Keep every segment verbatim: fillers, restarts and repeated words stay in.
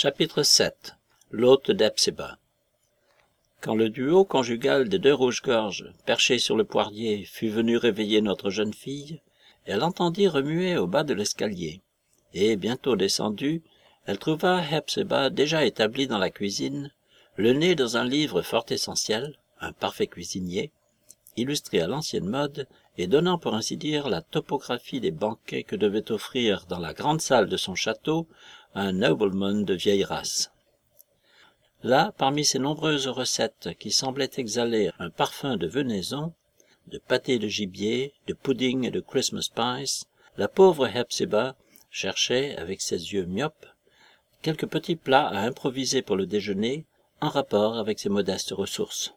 Chapitre sept. L'hôte d'Hepzibah. Quand le duo conjugal des deux rouges-gorges, perché sur le poirier, fut venu réveiller notre jeune fille, elle entendit remuer au bas de l'escalier, et, bientôt descendue, elle trouva Hepzibah déjà établie dans la cuisine, le nez dans un livre fort essentiel, un parfait cuisinier, illustré à l'ancienne mode et donnant pour ainsi dire la topographie des banquets que devait offrir dans la grande salle de son château un nobleman de vieille race. Là, parmi ces nombreuses recettes qui semblaient exhaler un parfum de venaison, de pâté de gibier, de pudding et de Christmas pies, la pauvre Hepzibah cherchait, avec ses yeux myopes, quelques petits plats à improviser pour le déjeuner en rapport avec ses modestes ressources.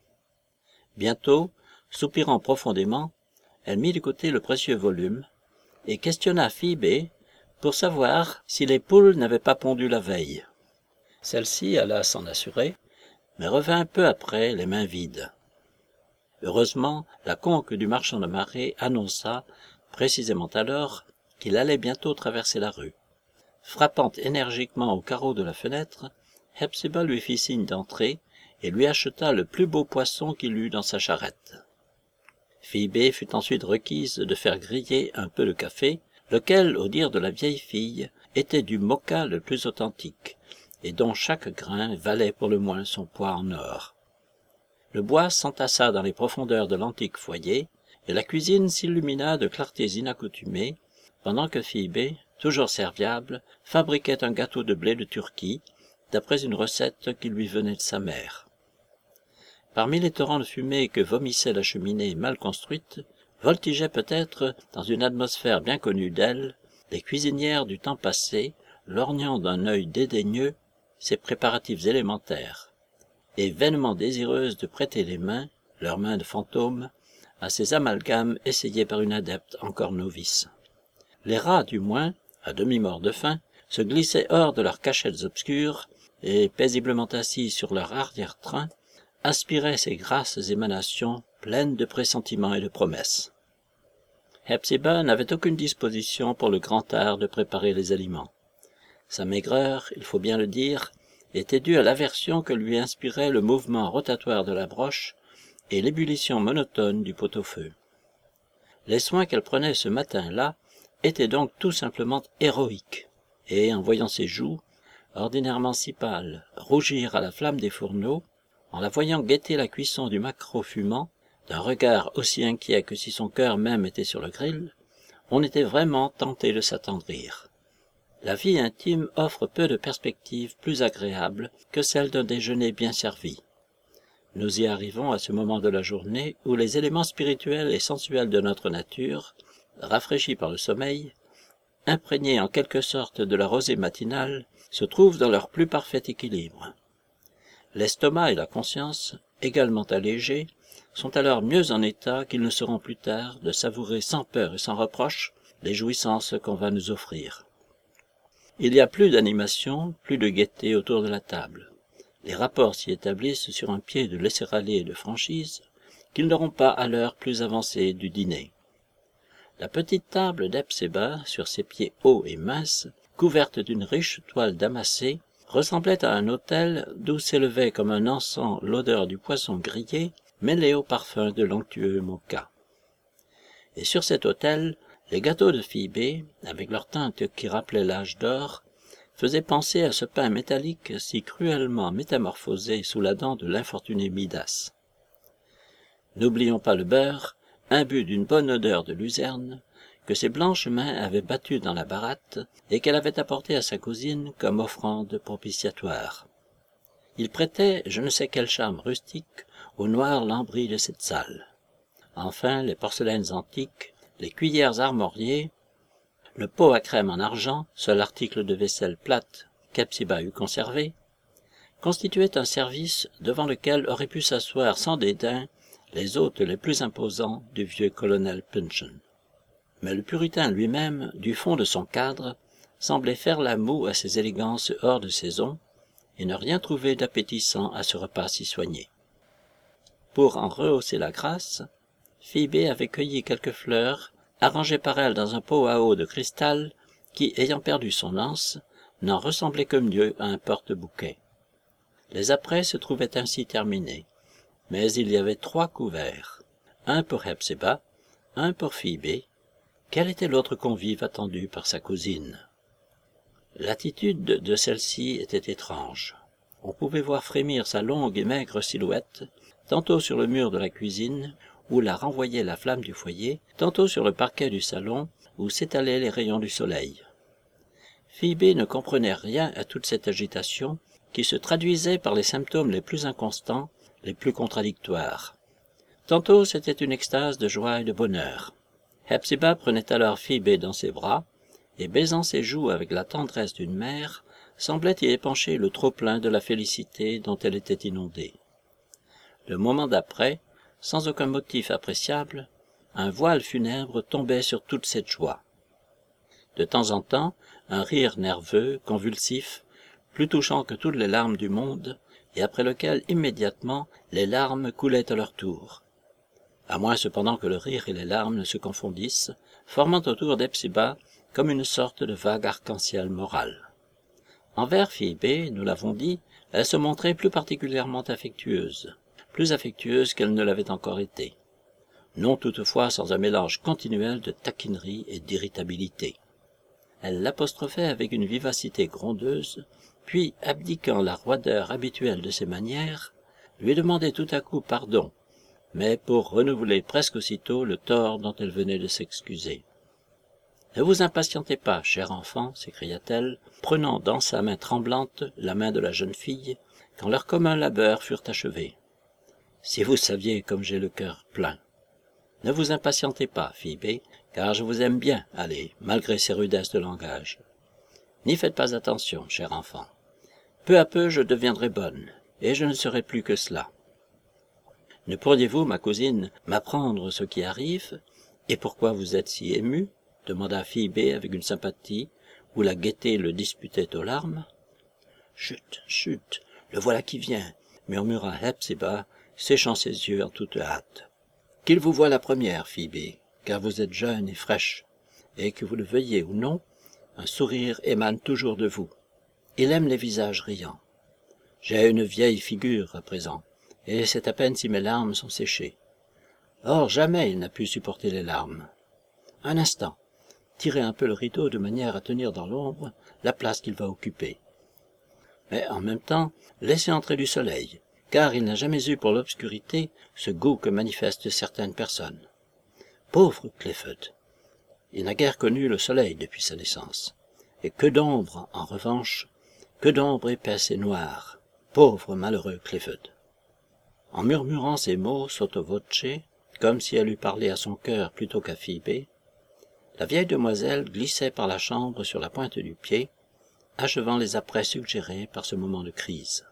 Bientôt, soupirant profondément, elle mit de côté le précieux volume et questionna Phoebe pour savoir si les poules n'avaient pas pondu la veille. Celle-ci alla s'en assurer, mais revint peu après les mains vides. Heureusement, la conque du marchand de marée annonça, précisément alors, qu'il allait bientôt traverser la rue. Frappant énergiquement au carreau de la fenêtre, Hepzibah lui fit signe d'entrer et lui acheta le plus beau poisson qu'il eût dans sa charrette. Phoebe fut ensuite requise de faire griller un peu de café, lequel, au dire de la vieille fille, était du moka le plus authentique, et dont chaque grain valait pour le moins son poids en or. Le bois s'entassa dans les profondeurs de l'antique foyer, et la cuisine s'illumina de clartés inaccoutumées, pendant que Phoebe, toujours serviable, fabriquait un gâteau de blé de Turquie, d'après une recette qui lui venait de sa mère. Parmi les torrents de fumée que vomissait la cheminée mal construite, voltigeaient peut-être, dans une atmosphère bien connue d'elles, les cuisinières du temps passé, lorgnant d'un œil dédaigneux ces préparatifs élémentaires, et vainement désireuses de prêter les mains, leurs mains de fantômes, à ces amalgames essayés par une adepte encore novice. Les rats, du moins, à demi-morts de faim, se glissaient hors de leurs cachettes obscures, et, paisiblement assis sur leur arrière-train, aspiraient ces grasses émanations pleines de pressentiments et de promesses. Hepzibah n'avait aucune disposition pour le grand art de préparer les aliments. Sa maigreur, il faut bien le dire, était due à l'aversion que lui inspirait le mouvement rotatoire de la broche et l'ébullition monotone du pot-au-feu. Les soins qu'elle prenait ce matin-là étaient donc tout simplement héroïques, et en voyant ses joues, ordinairement si pâles, rougir à la flamme des fourneaux, en la voyant guetter la cuisson du maquereau fumant, d'un regard aussi inquiet que si son cœur même était sur le grill, on était vraiment tenté de s'attendrir. La vie intime offre peu de perspectives plus agréables que celle d'un déjeuner bien servi. Nous y arrivons à ce moment de la journée où les éléments spirituels et sensuels de notre nature, rafraîchis par le sommeil, imprégnés en quelque sorte de la rosée matinale, se trouvent dans leur plus parfait équilibre. L'estomac et la conscience, également allégés, sont alors mieux en état qu'ils ne seront plus tard de savourer sans peur et sans reproche les jouissances qu'on va nous offrir. Il y a plus d'animation, plus de gaieté autour de la table. Les rapports s'y établissent sur un pied de laisser-aller et de franchise qu'ils n'auront pas à l'heure plus avancée du dîner. La petite table d'Hepzibah, sur ses pieds hauts et minces, couverte d'une riche toile damassée, ressemblait à un autel d'où s'élevait comme un encens l'odeur du poisson grillé mêlé au parfum de l'onctueux moka. Et sur cet autel, les gâteaux de Phoebe, avec leur teinte qui rappelait l'âge d'or, faisaient penser à ce pain métallique si cruellement métamorphosé sous la dent de l'infortuné Midas. N'oublions pas le beurre, imbu d'une bonne odeur de luzerne, que ses blanches mains avaient battu dans la baratte et qu'elle avait apporté à sa cousine comme offrande propitiatoire. Il prêtait je ne sais quel charme rustique au noir lambris de cette salle. Enfin, les porcelaines antiques, les cuillères armoriées, le pot à crème en argent, seul article de vaisselle plate qu'Hepzibah eût conservé, constituaient un service devant lequel auraient pu s'asseoir sans dédain les hôtes les plus imposants du vieux colonel Pynchon. Mais le puritain lui-même, du fond de son cadre, semblait faire la moue à ces élégances hors de saison, et ne rien trouver d'appétissant à ce repas si soigné. Pour en rehausser la grâce, Phoebe avait cueilli quelques fleurs, arrangées par elle dans un pot à eau de cristal, qui, ayant perdu son anse, n'en ressemblait que mieux à un porte-bouquet. Les apprêts se trouvaient ainsi terminés, mais il y avait trois couverts, un pour Hepzibah, un pour Phœbé. Quel était l'autre convive attendu par sa cousine? L'attitude de celle-ci était étrange. On pouvait voir frémir sa longue et maigre silhouette, tantôt sur le mur de la cuisine, où la renvoyait la flamme du foyer, tantôt sur le parquet du salon, où s'étalaient les rayons du soleil. Phœbé ne comprenait rien à toute cette agitation, qui se traduisait par les symptômes les plus inconstants, les plus contradictoires. Tantôt c'était une extase de joie et de bonheur. Hepzibah prenait alors Phœbé dans ses bras, et baisant ses joues avec la tendresse d'une mère, semblait y épancher le trop-plein de la félicité dont elle était inondée. Le moment d'après, sans aucun motif appréciable, un voile funèbre tombait sur toute cette joie. De temps en temps, un rire nerveux, convulsif, plus touchant que toutes les larmes du monde, et après lequel immédiatement les larmes coulaient à leur tour. À moins cependant que le rire et les larmes ne se confondissent, formant autour d'Hepzibah comme une sorte de vague arc-en-ciel moral. Envers Phœbé, nous l'avons dit, elle se montrait plus particulièrement affectueuse, plus affectueuse qu'elle ne l'avait encore été. Non toutefois sans un mélange continuel de taquinerie et d'irritabilité. Elle l'apostrophait avec une vivacité grondeuse, puis, abdiquant la roideur habituelle de ses manières, lui demandait tout à coup pardon, mais pour renouveler presque aussitôt le tort dont elle venait de s'excuser. « Ne vous impatientez pas, cher enfant, s'écria-t-elle, prenant dans sa main tremblante la main de la jeune fille, quand leurs communs labeurs furent achevés. Si vous saviez comme j'ai le cœur plein. Ne vous impatientez pas, Phœbé, car je vous aime bien, allez, malgré ces rudesses de langage. N'y faites pas attention, cher enfant. Peu à peu je deviendrai bonne, et je ne serai plus que cela. Ne pourriez-vous, ma cousine, m'apprendre ce qui arrive, et pourquoi vous êtes si émue? Demanda Phœbé avec une sympathie où la gaieté le disputait aux larmes. « Chut, chut, le voilà qui vient, » murmura Hepzibah, séchant ses yeux en toute hâte. « Qu'il vous voie la première, Phœbé, car vous êtes jeune et fraîche, et que vous le veuillez ou non, un sourire émane toujours de vous. Il aime les visages riants. J'ai une vieille figure à présent, et c'est à peine si mes larmes sont séchées. Or jamais il n'a pu supporter les larmes. Un instant. Tirez un peu le rideau de manière à tenir dans l'ombre la place qu'il va occuper. Mais en même temps, laissez entrer du soleil, car il n'a jamais eu pour l'obscurité ce goût que manifestent certaines personnes. Pauvre Clifford! Il n'a guère connu le soleil depuis sa naissance. Et que d'ombre, en revanche, que d'ombre épaisse et noire. Pauvre malheureux Clifford! En murmurant ces mots sotto voce, comme si elle eût parlé à son cœur plutôt qu'à Phœbé, la vieille demoiselle glissait par la chambre sur la pointe du pied, achevant les apprêts suggérés par ce moment de crise.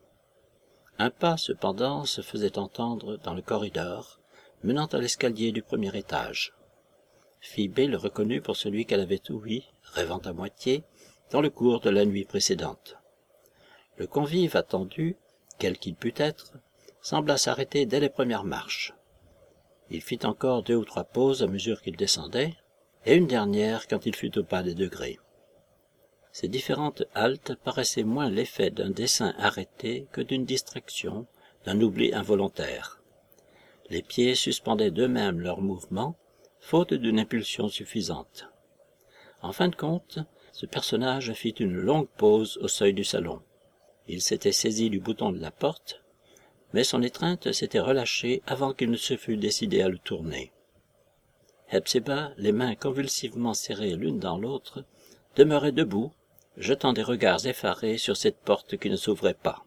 Un pas, cependant, se faisait entendre dans le corridor, menant à l'escalier du premier étage. Phœbé le reconnut pour celui qu'elle avait ouï, rêvant à moitié, dans le cours de la nuit précédente. Le convive attendu, quel qu'il pût être, sembla s'arrêter dès les premières marches. Il fit encore deux ou trois pauses à mesure qu'il descendait, et une dernière quand il fut au pas des degrés. Ces différentes haltes paraissaient moins l'effet d'un dessein arrêté que d'une distraction, d'un oubli involontaire. Les pieds suspendaient d'eux-mêmes leurs mouvements, faute d'une impulsion suffisante. En fin de compte, ce personnage fit une longue pause au seuil du salon. Il s'était saisi du bouton de la porte, mais son étreinte s'était relâchée avant qu'il ne se fût décidé à le tourner. Hepzibah, les mains convulsivement serrées l'une dans l'autre, demeurait debout, jetant des regards effarés sur cette porte qui ne s'ouvrait pas.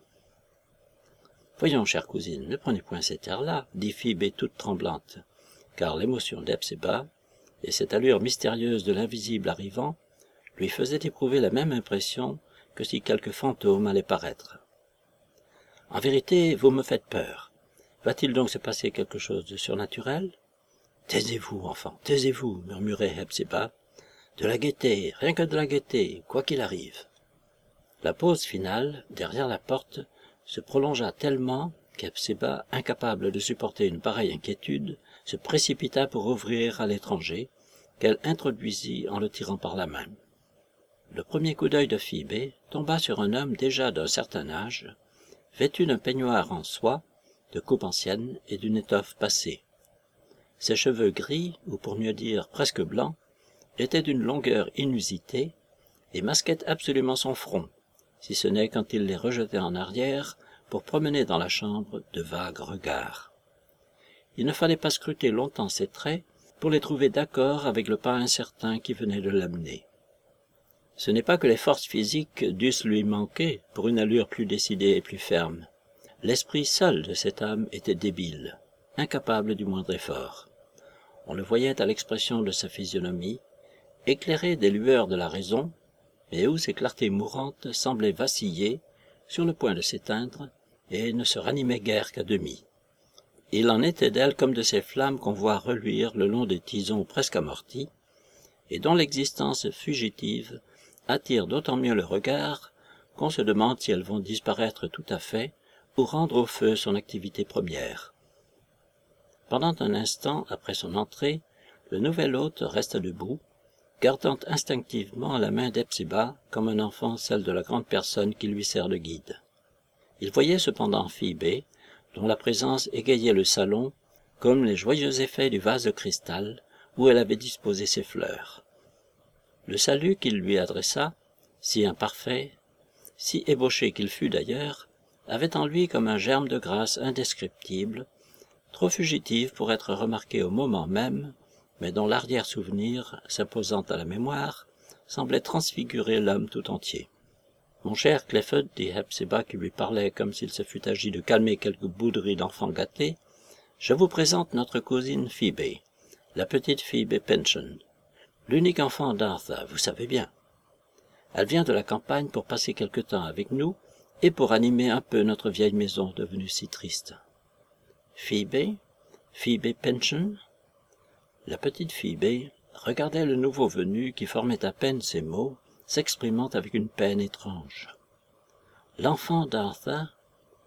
« Voyons, chère cousine, ne prenez point cet air-là, » dit Phœbé toute tremblante, car l'émotion d'Hepzibah, et cette allure mystérieuse de l'invisible arrivant, lui faisaient éprouver la même impression que si quelque fantôme allait paraître. « En vérité, vous me faites peur. Va-t-il donc se passer quelque chose de surnaturel? » « Taisez-vous, enfant, taisez-vous, » murmurait Hepzibah. « De la gaieté, rien que de la gaieté, quoi qu'il arrive. » La pause finale, derrière la porte, se prolongea tellement qu'Hepzibah, incapable de supporter une pareille inquiétude, se précipita pour ouvrir à l'étranger, qu'elle introduisit en le tirant par la main. Le premier coup d'œil de Phoebe tomba sur un homme déjà d'un certain âge, vêtu d'un peignoir en soie, de coupe ancienne et d'une étoffe passée. Ses cheveux gris, ou pour mieux dire presque blancs, étaient d'une longueur inusitée et masquaient absolument son front, si ce n'est quand il les rejetait en arrière pour promener dans la chambre de vagues regards. Il ne fallait pas scruter longtemps ses traits pour les trouver d'accord avec le pas incertain qui venait de l'amener. Ce n'est pas que les forces physiques dussent lui manquer pour une allure plus décidée et plus ferme. L'esprit seul de cette âme était débile, incapable du moindre effort. On le voyait à l'expression de sa physionomie, éclairé des lueurs de la raison, mais où ses clartés mourantes semblaient vaciller, sur le point de s'éteindre, et ne se ranimaient guère qu'à demi. Il en était d'elle comme de ces flammes qu'on voit reluire le long des tisons presque amortis, et dont l'existence fugitive attire d'autant mieux le regard qu'on se demande si elles vont disparaître tout à fait ou rendre au feu son activité première. Pendant un instant après son entrée, le nouvel hôte resta debout, gardant instinctivement la main d'Hepzibah comme un enfant celle de la grande personne qui lui sert de guide. Il voyait cependant Phoebe, dont la présence égayait le salon comme les joyeux effets du vase de cristal où elle avait disposé ses fleurs. Le salut qu'il lui adressa, si imparfait, si ébauché qu'il fût d'ailleurs, avait en lui comme un germe de grâce indescriptible, trop fugitive pour être remarqué au moment même, mais dont l'arrière-souvenir, s'imposant à la mémoire, semblait transfigurer l'homme tout entier. « Mon cher Clifford, dit Hepzibah qui lui parlait comme s'il se fût agi de calmer quelques bouderies d'enfants gâtés, je vous présente notre cousine Phoebe, la petite Phoebe Pyncheon, l'unique enfant d'Arthur, vous savez bien. Elle vient de la campagne pour passer quelque temps avec nous et pour animer un peu notre vieille maison devenue si triste. » Phoebe, Phoebe Pyncheon. La petite Phoebe regardait le nouveau venu qui formait à peine ses mots, s'exprimant avec une peine étrange. L'enfant d'Arthur?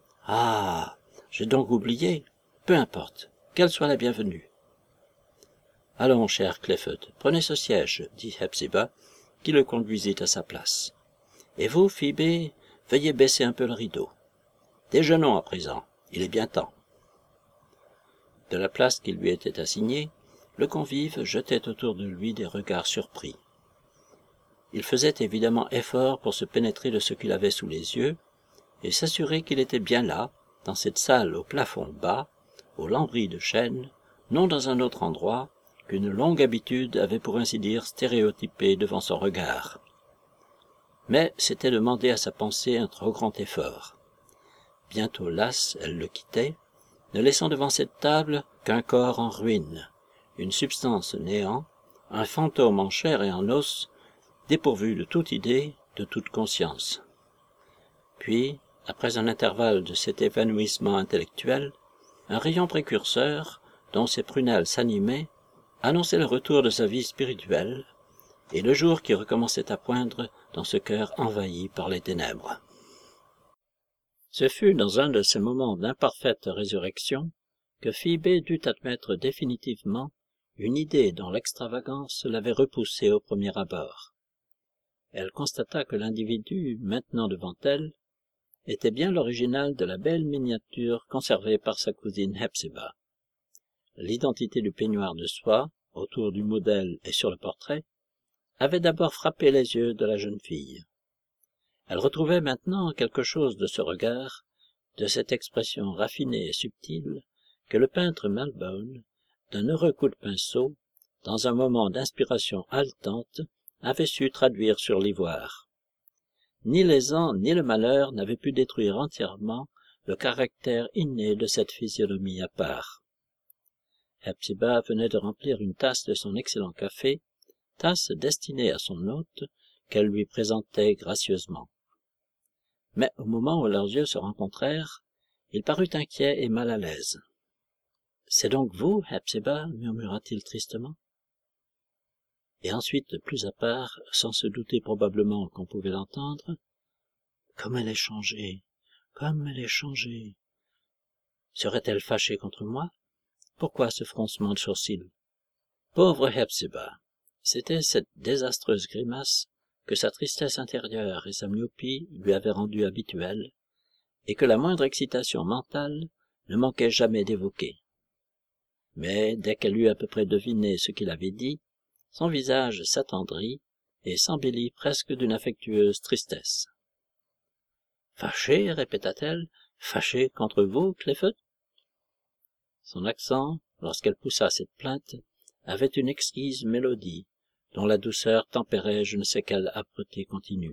Ah, j'ai donc oublié. Peu importe, qu'elle soit la bienvenue. Allons, cher Clifford, prenez ce siège, dit Hepzibah, qui le conduisit à sa place. Et vous, Phoebe, veuillez baisser un peu le rideau. Déjeunons à présent, il est bien temps. De la place qui lui était assignée, le convive jetait autour de lui des regards surpris. Il faisait évidemment effort pour se pénétrer de ce qu'il avait sous les yeux, et s'assurer qu'il était bien là, dans cette salle au plafond bas, aux lambris de chêne, non dans un autre endroit, qu'une longue habitude avait pour ainsi dire stéréotypé devant son regard. Mais c'était demander à sa pensée un trop grand effort. Bientôt lasse, elle le quittait, ne laissant devant cette table qu'un corps en ruine, une substance néant, un fantôme en chair et en os, dépourvu de toute idée, de toute conscience. Puis, après un intervalle de cet évanouissement intellectuel, un rayon précurseur, dont ses prunelles s'animaient, annonçait le retour de sa vie spirituelle, et le jour qui recommençait à poindre dans ce cœur envahi par les ténèbres. Ce fut dans un de ces moments d'imparfaite résurrection que Phoebe dut admettre définitivement une idée dont l'extravagance l'avait repoussée au premier abord. Elle constata que l'individu, maintenant devant elle, était bien l'original de la belle miniature conservée par sa cousine Hepzibah. L'identité du peignoir de soie, autour du modèle et sur le portrait, avait d'abord frappé les yeux de la jeune fille. Elle retrouvait maintenant quelque chose de ce regard, de cette expression raffinée et subtile, que le peintre Malbone, d'un heureux coup de pinceau, dans un moment d'inspiration haletante, avait su traduire sur l'ivoire. Ni les ans ni le malheur n'avaient pu détruire entièrement le caractère inné de cette physionomie à part. Hepzibah venait de remplir une tasse de son excellent café, tasse destinée à son hôte, qu'elle lui présentait gracieusement. Mais au moment où leurs yeux se rencontrèrent, il parut inquiet et mal à l'aise. « C'est donc vous, Hepzibah » murmura-t-il tristement. Et ensuite, plus à part, sans se douter probablement qu'on pouvait l'entendre, « Comme elle est changée, comme elle est changée. Serait-elle fâchée contre moi? Pourquoi ce froncement de sourcils? Pauvre Hepzibah! C'était cette désastreuse grimace que sa tristesse intérieure et sa myopie lui avaient rendu habituel, et que la moindre excitation mentale ne manquait jamais d'évoquer. Mais dès qu'elle eut à peu près deviné ce qu'il avait dit, son visage s'attendrit et s'embellit presque d'une affectueuse tristesse. « Fâché, répéta-t-elle, fâché contre vous, Clifford ?» Son accent, lorsqu'elle poussa cette plainte, avait une exquise mélodie, dont la douceur tempérait je ne sais quelle âpreté continue.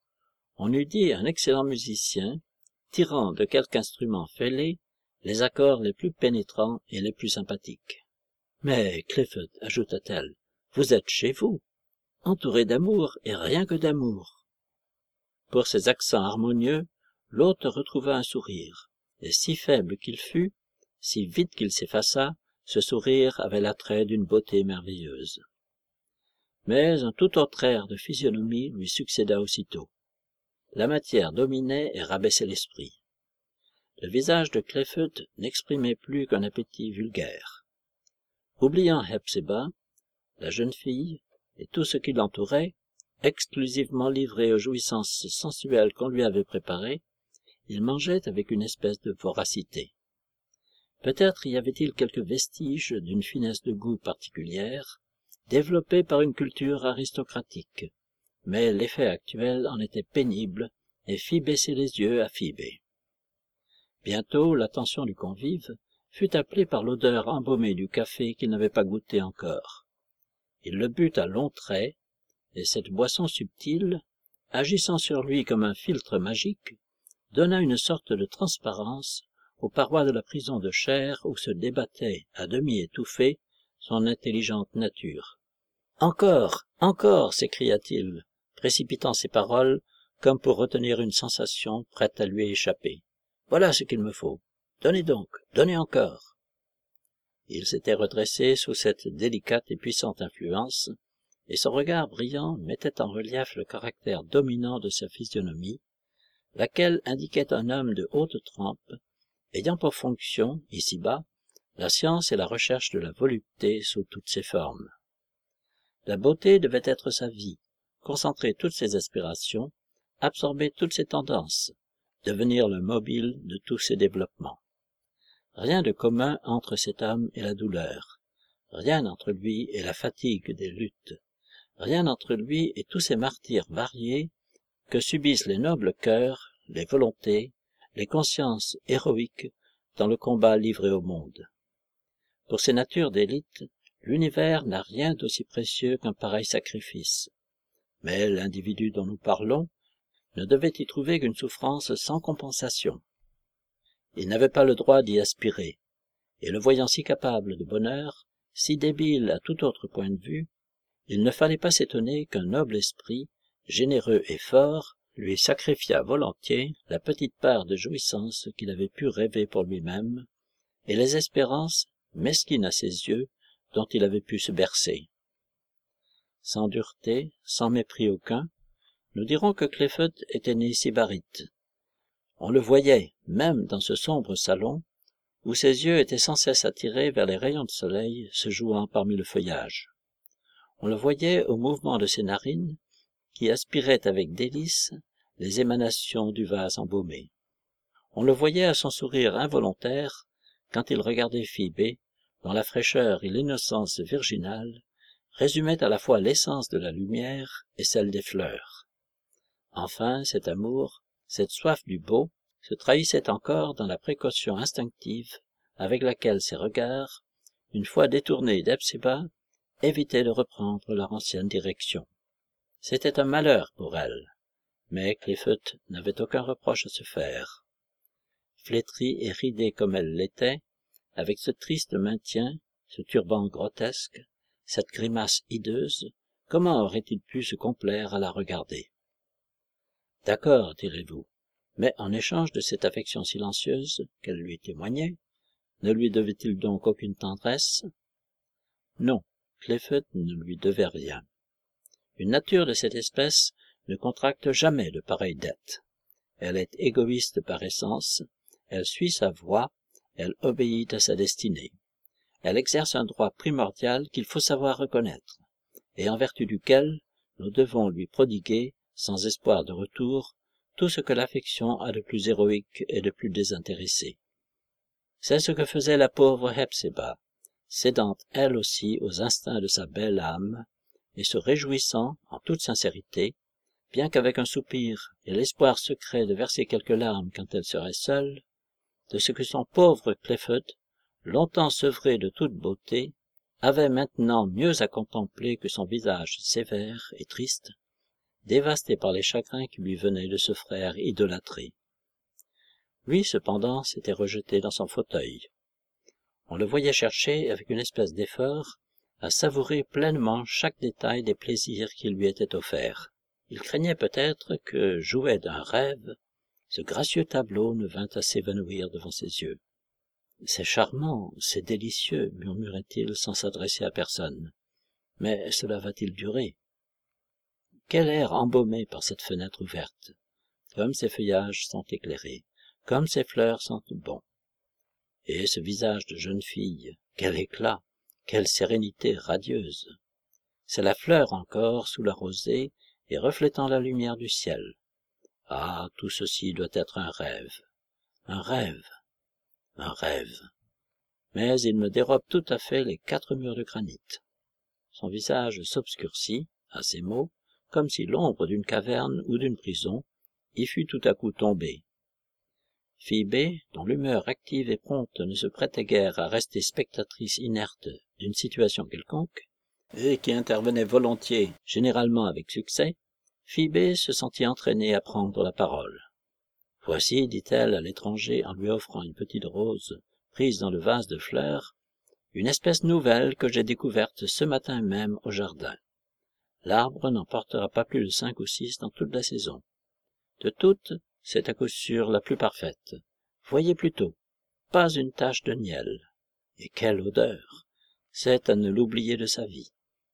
On eût dit un excellent musicien, tirant de quelque instrument fêlé les accords les plus pénétrants et les plus sympathiques. « Mais, Clifford, ajouta-t-elle, vous êtes chez vous, entouré d'amour et rien que d'amour. » Pour ces accents harmonieux, l'hôte retrouva un sourire, et si faible qu'il fût, si vite qu'il s'effaça, ce sourire avait l'attrait d'une beauté merveilleuse. Mais un tout autre air de physionomie lui succéda aussitôt. La matière dominait et rabaissait l'esprit. Le visage de Clifford n'exprimait plus qu'un appétit vulgaire. Oubliant Hepzibah, la jeune fille, et tout ce qui l'entourait, exclusivement livré aux jouissances sensuelles qu'on lui avait préparées, il mangeait avec une espèce de voracité. Peut-être y avait-il quelques vestiges d'une finesse de goût particulière, développée par une culture aristocratique, mais l'effet actuel en était pénible et fit baisser les yeux à Phibé. Bientôt l'attention du convive fut appelée par l'odeur embaumée du café qu'il n'avait pas goûté encore. Il le but à longs traits, et cette boisson subtile, agissant sur lui comme un filtre magique, donna une sorte de transparence aux parois de la prison de chair où se débattait, à demi étouffée, son intelligente nature. « Encore, encore !» s'écria-t-il, précipitant ses paroles comme pour retenir une sensation prête à lui échapper. « Voilà ce qu'il me faut. Donnez donc, donnez encore !» Il s'était redressé sous cette délicate et puissante influence, et son regard brillant mettait en relief le caractère dominant de sa physionomie, laquelle indiquait un homme de haute trempe, ayant pour fonction, ici-bas, la science et la recherche de la volupté sous toutes ses formes. La beauté devait être sa vie, concentrer toutes ses aspirations, absorber toutes ses tendances, devenir le mobile de tous ses développements. Rien de commun entre cet homme et la douleur, rien entre lui et la fatigue des luttes, rien entre lui et tous ces martyrs variés que subissent les nobles cœurs, les volontés, les consciences héroïques dans le combat livré au monde. Pour ces natures d'élite, l'univers n'a rien d'aussi précieux qu'un pareil sacrifice. Mais l'individu dont nous parlons ne devait y trouver qu'une souffrance sans compensation. Il n'avait pas le droit d'y aspirer, et le voyant si capable de bonheur, si débile à tout autre point de vue, il ne fallait pas s'étonner qu'un noble esprit, généreux et fort, lui sacrifiât volontiers la petite part de jouissance qu'il avait pu rêver pour lui-même, et les espérances, mesquines à ses yeux, dont il avait pu se bercer. Sans dureté, sans mépris aucun, nous dirons que Clifford était né sybarite. On le voyait, même dans ce sombre salon, où ses yeux étaient sans cesse attirés vers les rayons de soleil se jouant parmi le feuillage. On le voyait au mouvement de ses narines, qui aspiraient avec délice les émanations du vase embaumé. On le voyait à son sourire involontaire, quand il regardait Phibé, dont la fraîcheur et l'innocence virginale résumaient à la fois l'essence de la lumière et celle des fleurs. Enfin, cet amour, cette soif du beau, se trahissait encore dans la précaution instinctive avec laquelle ses regards, une fois détournés d'Hepzibah, évitaient de reprendre leur ancienne direction. C'était un malheur pour elle, mais Clifford n'avait aucun reproche à se faire. Flétrie et ridée comme elle l'était, avec ce triste maintien, ce turban grotesque, cette grimace hideuse, comment aurait-il pu se complaire à la regarder? D'accord, direz-vous, mais en échange de cette affection silencieuse qu'elle lui témoignait, ne lui devait-il donc aucune tendresse? Non, Clifford ne lui devait rien. Une nature de cette espèce ne contracte jamais de pareilles dettes. Elle est égoïste par essence, elle suit sa voie, elle obéit à sa destinée. Elle exerce un droit primordial qu'il faut savoir reconnaître, et en vertu duquel nous devons lui prodiguer, sans espoir de retour, tout ce que l'affection a de plus héroïque et de plus désintéressé. C'est ce que faisait la pauvre Hepzibah, cédant elle aussi aux instincts de sa belle âme, et se réjouissant, en toute sincérité, bien qu'avec un soupir et l'espoir secret de verser quelques larmes quand elle serait seule, de ce que son pauvre Clifford, longtemps sevré de toute beauté, avait maintenant mieux à contempler que son visage sévère et triste, dévasté par les chagrins qui lui venaient de ce frère idolâtré. Lui, cependant, s'était rejeté dans son fauteuil. On le voyait chercher, avec une espèce d'effort, à savourer pleinement chaque détail des plaisirs qui lui étaient offerts. Il craignait peut-être que, jouet d'un rêve, ce gracieux tableau ne vînt à s'évanouir devant ses yeux. « C'est charmant, c'est délicieux, murmurait-il sans s'adresser à personne. Mais cela va-t-il durer? Quel air embaumé par cette fenêtre ouverte! Comme ces feuillages sont éclairés, comme ces fleurs sentent bon. Et ce visage de jeune fille, quel éclat, quelle sérénité radieuse! C'est la fleur encore sous la rosée et reflétant la lumière du ciel. Ah, tout ceci doit être un rêve, un rêve, un rêve. Mais il me dérobe tout à fait les quatre murs de granit. Son visage s'obscurcit, à ces mots, comme si l'ombre d'une caverne ou d'une prison y fût tout à coup tombée. Phoebé, dont l'humeur active et prompte ne se prêtait guère à rester spectatrice inerte d'une situation quelconque, et qui intervenait volontiers, généralement avec succès, Phoebé se sentit entraînée à prendre la parole. « Voici, dit-elle à l'étranger en lui offrant une petite rose prise dans le vase de fleurs, une espèce nouvelle que j'ai découverte ce matin même au jardin. L'arbre n'en portera pas plus de cinq ou six dans toute la saison. De toutes, c'est à coup sûr la plus parfaite. Voyez plutôt, pas une tache de miel. Et quelle odeur! C'est à ne l'oublier de sa vie. »«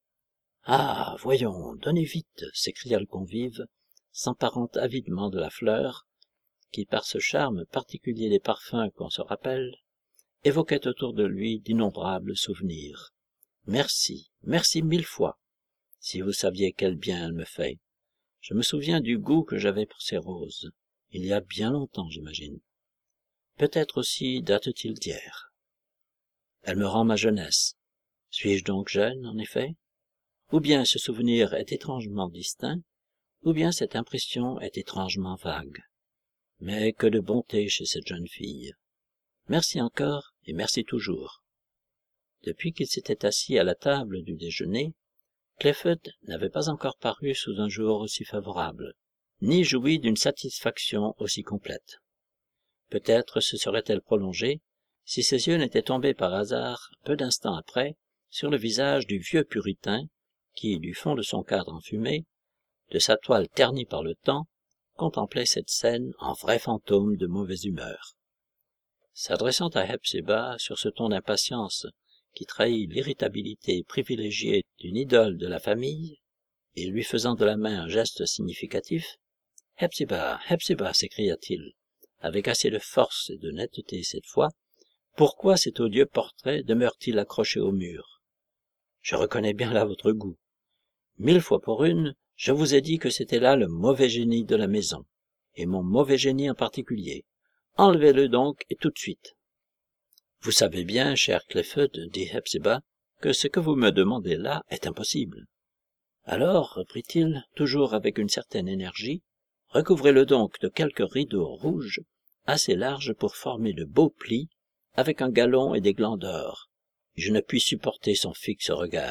Ah, voyons, donnez vite !» s'écria le convive, s'emparant avidement de la fleur, qui, par ce charme particulier des parfums qu'on se rappelle, évoquait autour de lui d'innombrables souvenirs. « Merci, merci mille fois. Si vous saviez quel bien elle me fait. Je me souviens du goût que j'avais pour ces roses. Il y a bien longtemps, j'imagine. Peut-être aussi date-t-il d'hier. Elle me rend ma jeunesse. Suis-je donc jeune, en effet? Ou bien ce souvenir est étrangement distinct, ou bien cette impression est étrangement vague. Mais que de bonté chez cette jeune fille. Merci encore, et merci toujours. » Depuis qu'il s'était assis à la table du déjeuner, Clifford n'avait pas encore paru sous un jour aussi favorable, ni joui d'une satisfaction aussi complète. Peut-être se serait-elle prolongée si ses yeux n'étaient tombés par hasard, peu d'instants après, sur le visage du vieux puritain qui, du fond de son cadre enfumé, de sa toile ternie par le temps, contemplait cette scène en vrai fantôme de mauvaise humeur. S'adressant à Hepzibah sur ce ton d'impatience qui trahit l'irritabilité privilégiée d'une idole de la famille, et lui faisant de la main un geste significatif, « Hepzibah, Hepzibah, s'écria-t-il, avec assez de force et de netteté cette fois, pourquoi cet odieux portrait demeure-t-il accroché au mur? Je reconnais bien là votre goût. Mille fois pour une, je vous ai dit que c'était là le mauvais génie de la maison, et mon mauvais génie en particulier. Enlevez-le donc, et tout de suite. »« Vous savez bien, cher Clifford, dit Hepzibah, que ce que vous me demandez là est impossible. »« Alors, reprit-il, toujours avec une certaine énergie, recouvrez-le donc de quelques rideaux rouges, assez larges pour former de beaux plis, avec un galon et des glands d'or. Je ne puis supporter son fixe regard. »«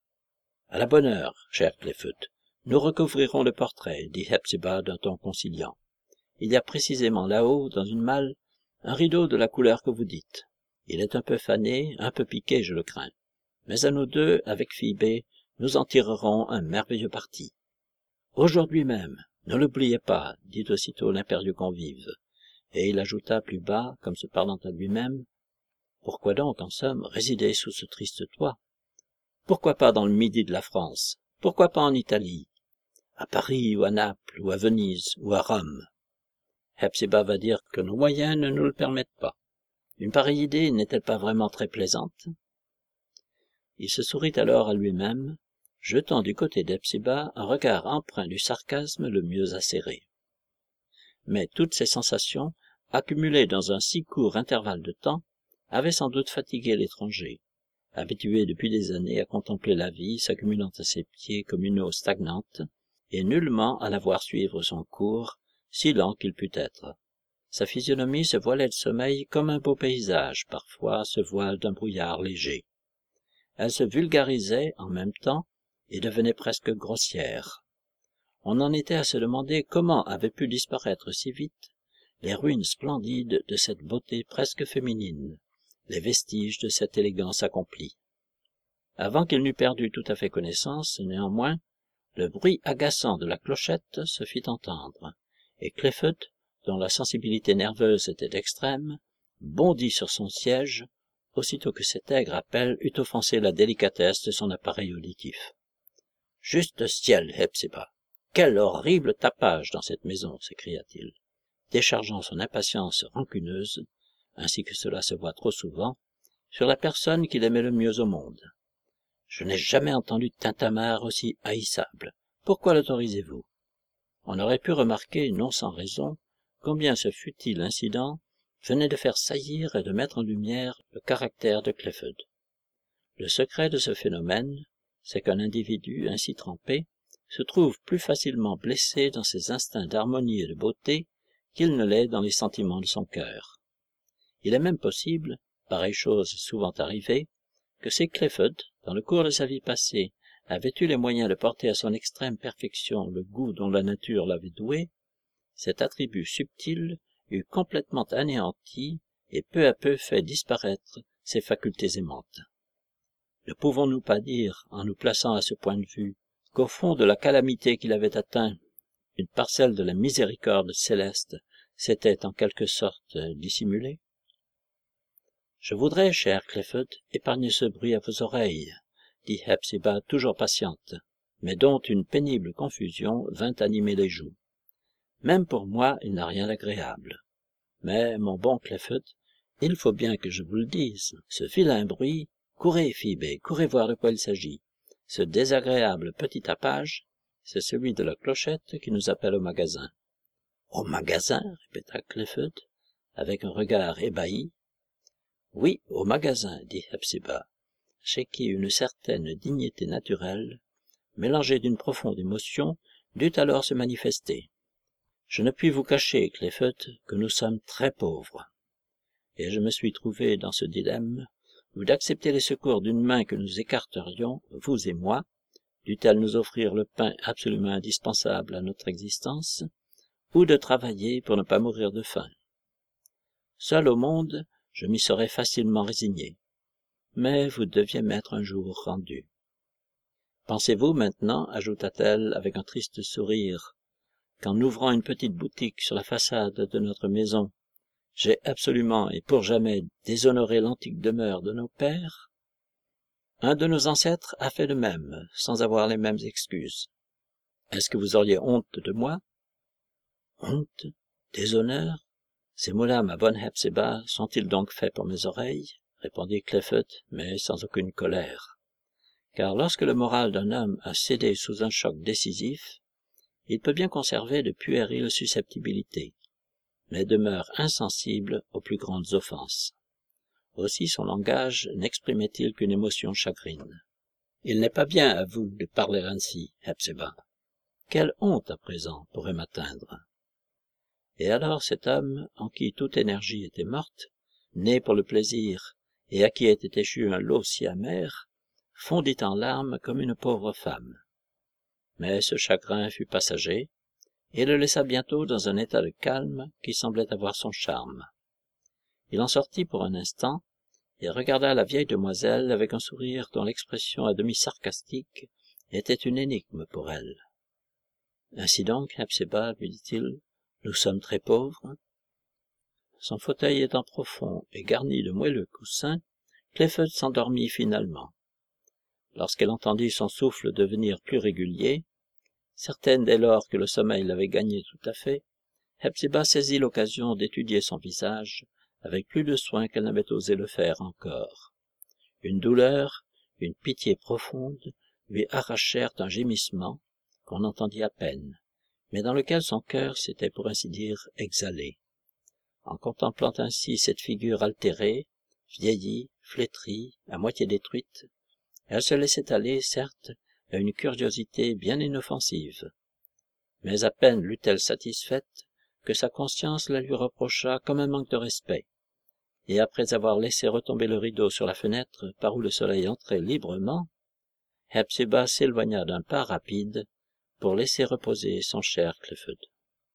À la bonne heure, cher Clifford, nous recouvrirons le portrait, dit Hepzibah d'un ton conciliant. Il y a précisément là-haut, dans une malle, un rideau de la couleur que vous dites. Il est un peu fané, un peu piqué, je le crains. Mais à nous deux, avec Phoebé, nous en tirerons un merveilleux parti. Aujourd'hui même, ne l'oubliez pas, dit aussitôt l'impérieux convive, et il ajouta plus bas, comme se parlant à lui-même, pourquoi donc, en somme, résider sous ce triste toit? Pourquoi pas dans le midi de la France? Pourquoi pas en Italie? À Paris, ou à Naples, ou à Venise, ou à Rome? Hepzibah va dire que nos moyens ne nous le permettent pas. Une pareille idée n'est-elle pas vraiment très plaisante? Il se sourit alors à lui-même, jetant du côté d'Hepzibah un regard empreint du sarcasme le mieux acéré. Mais toutes ces sensations, accumulées dans un si court intervalle de temps, avaient sans doute fatigué l'étranger, habitué depuis des années à contempler la vie s'accumulant à ses pieds comme une eau stagnante, et nullement à la voir suivre son cours, si lent qu'il pût être. Sa physionomie se voilait de sommeil comme un beau paysage, parfois, se voile d'un brouillard léger. Elle se vulgarisait en même temps et devenait presque grossière. On en était à se demander comment avaient pu disparaître si vite les ruines splendides de cette beauté presque féminine, les vestiges de cette élégance accomplie. Avant qu'il n'eût perdu tout à fait connaissance, néanmoins, le bruit agaçant de la clochette se fit entendre, et Clifford, dont la sensibilité nerveuse était extrême, bondit sur son siège, aussitôt que cet aigre appel eut offensé la délicatesse de son appareil auditif. « Juste ciel, Hepzibah! Quel horrible tapage dans cette maison! » s'écria-t-il, déchargeant son impatience rancuneuse, ainsi que cela se voit trop souvent, sur la personne qu'il aimait le mieux au monde. « Je n'ai jamais entendu tintamarre aussi haïssable. Pourquoi l'autorisez-vous » On aurait pu remarquer, non sans raison, combien ce futile incident venait de faire saillir et de mettre en lumière le caractère de Clifford. Le secret de ce phénomène, c'est qu'un individu ainsi trempé se trouve plus facilement blessé dans ses instincts d'harmonie et de beauté qu'il ne l'est dans les sentiments de son cœur. Il est même possible, pareille chose souvent arrivée, que si Clifford, dans le cours de sa vie passée, avait eu les moyens de porter à son extrême perfection le goût dont la nature l'avait doué, cet attribut subtil eût complètement anéanti et peu à peu fait disparaître ses facultés aimantes. Ne pouvons-nous pas dire, en nous plaçant à ce point de vue, qu'au fond de la calamité qu'il avait atteint, une parcelle de la miséricorde céleste s'était en quelque sorte dissimulée? Je voudrais, cher Clifford, épargner ce bruit à vos oreilles, dit Hepzibah, toujours patiente, mais dont une pénible confusion vint animer les joues. Même pour moi, il n'a rien d'agréable. Mais, mon bon Clifford, il faut bien que je vous le dise, ce vilain bruit, courez, Phoebe, courez voir de quoi il s'agit. Ce désagréable petit tapage, c'est celui de la clochette qui nous appelle au magasin. « Au magasin » répéta Clifford, avec un regard ébahi. « Oui, au magasin, » dit Hepzibah, chez qui une certaine dignité naturelle, mélangée d'une profonde émotion, dut alors se manifester. « Je ne puis vous cacher, Clifford, que nous sommes très pauvres. Et je me suis trouvé dans ce dilemme, ou d'accepter les secours d'une main que nous écarterions, vous et moi, dût-elle nous offrir le pain absolument indispensable à notre existence, ou de travailler pour ne pas mourir de faim. Seul au monde, je m'y serais facilement résigné. Mais vous deviez m'être un jour rendu. Pensez-vous maintenant, ajouta-t-elle avec un triste sourire, qu'en ouvrant une petite boutique sur la façade de notre maison, j'ai absolument et pour jamais déshonoré l'antique demeure de nos pères? Un de nos ancêtres a fait de même, sans avoir les mêmes excuses. Est-ce que vous auriez honte de moi? Honte? Déshonneur? Ces mots-là, ma bonne Hepzibah, sont-ils donc faits pour mes oreilles? Répondit Clifford, mais sans aucune colère. Car lorsque le moral d'un homme a cédé sous un choc décisif, il peut bien conserver de puériles susceptibilités, mais demeure insensible aux plus grandes offenses. Aussi son langage n'exprimait-il qu'une émotion chagrine. Il n'est pas bien à vous de parler ainsi, Hepzibah. Quelle honte à présent pourrait m'atteindre. Et alors cet homme, en qui toute énergie était morte, né pour le plaisir, et à qui était échu un lot si amer, fondit en larmes comme une pauvre femme. Mais ce chagrin fut passager, et le laissa bientôt dans un état de calme qui semblait avoir son charme. Il en sortit pour un instant, et regarda la vieille demoiselle avec un sourire dont l'expression à demi sarcastique était une énigme pour elle. « Ainsi donc, Hepzibah, lui dit-il, nous sommes très pauvres. » Son fauteuil étant profond et garni de moelleux coussins, Clifford s'endormit finalement. Lorsqu'elle entendit son souffle devenir plus régulier, certaine dès lors que le sommeil l'avait gagné tout à fait, Hepzibah saisit l'occasion d'étudier son visage avec plus de soin qu'elle n'avait osé le faire encore. Une douleur, une pitié profonde, lui arrachèrent un gémissement qu'on entendit à peine, mais dans lequel son cœur s'était pour ainsi dire exhalé. En contemplant ainsi cette figure altérée, vieillie, flétrie, à moitié détruite, elle se laissait aller, certes, à une curiosité bien inoffensive. Mais à peine l'eut-elle satisfaite que sa conscience la lui reprocha comme un manque de respect, et après avoir laissé retomber le rideau sur la fenêtre par où le soleil entrait librement, Hephzibah s'éloigna d'un pas rapide pour laisser reposer son cher Clifford.